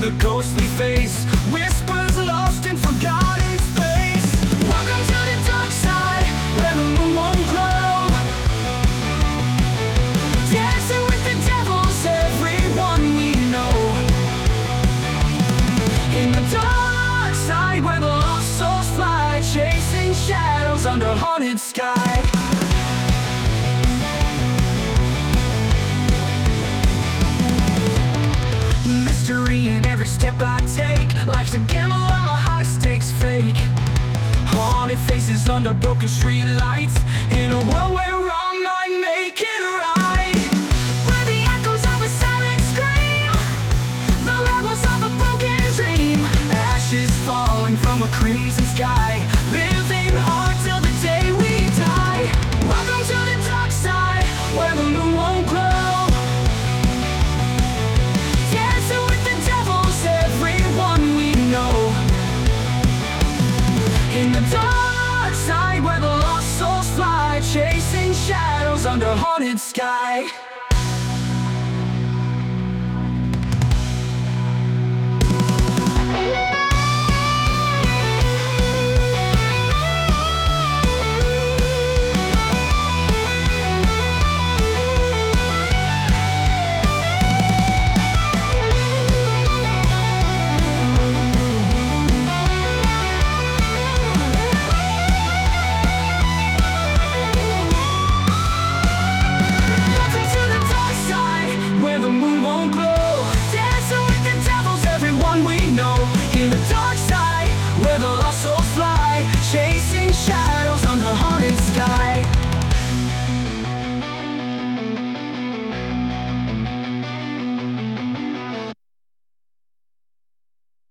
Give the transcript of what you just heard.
the ghostly face, whispers lost in forgotten space. Welcome to the dark side, where the moon won't glow. Dancing with the devils, everyone we know. In the dark side, where the lost souls fly, chasing shadows under haunted sky. Mystery in every step I take. Life's a gamble and my high stakes fake. Haunted faces under broken street lights, in a world where wrong might make it right. Where the echoes of a silent scream, the rebels of a broken dream. Ashes falling from a crimson sky, living hard till the day we die. Welcome to the dark side, where the moon won't glow. In the dark side, where the lost souls fly, chasing shadows under haunted sky.